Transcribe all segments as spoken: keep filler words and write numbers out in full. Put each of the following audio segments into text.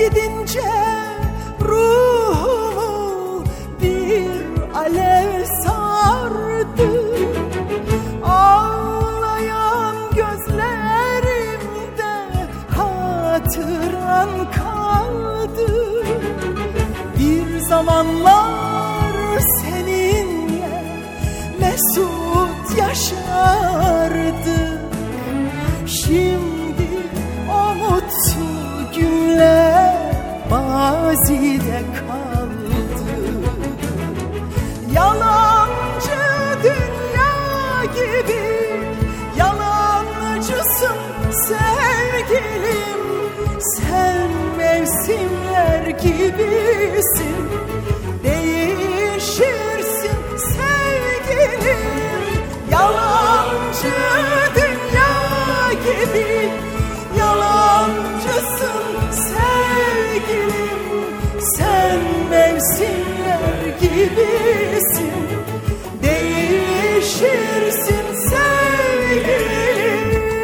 gidince ruhumu bir alev sardı. Ağlayan gözlerimde hatıran kaldı. Bir zamanlar seninle mesut yaşardık. Şimdi o mutlu günler mazide kaldı. Yalancı dünya gibi yalancısın sevgilim. Sen mevsimler gibisin, değişirsin sevgilim. Yalancı dünya gibi yalancısın sevgilim. Sen mevsimler gibisin, değişirsin sevgilim.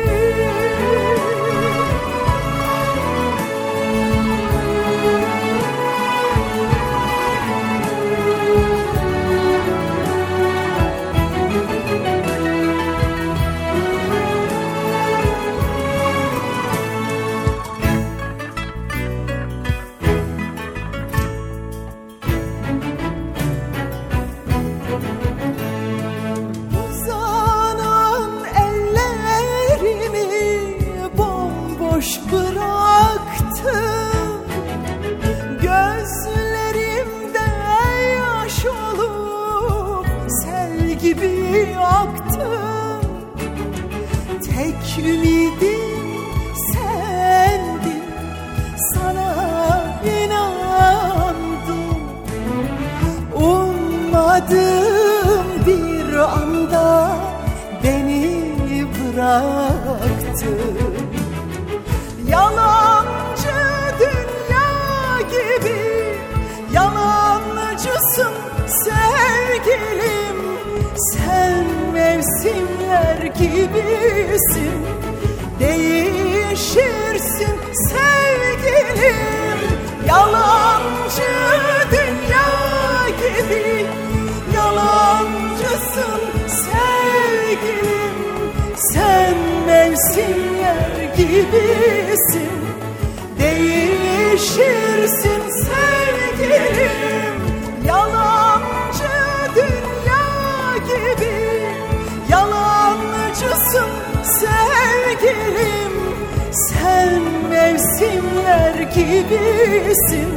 Boş bıraktım, gözlerimde yaş olup sel gibi aktım. Tek ümidim sendin, sana inandım. Ummadığım bir anda beni bıraktın. Yalancı dünya gibi yalancısın sevgilim. Sen mevsimler gibisin, değişirsin sevgilim. Yalancı dünya gibi yalancısın sevgilim. Sen mevsimler gibisin, değişirsin sevgilim. Yalancı dünya gibi yalancısın sevgilim. Sen mevsimler gibisin,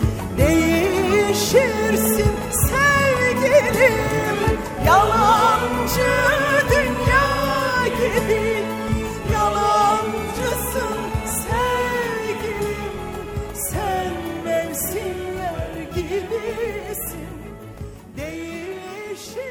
değişirsin sevgilim. Yalancı dünya gibi yalancısın sevgilim. Sen mevsimler gibisin, değişir.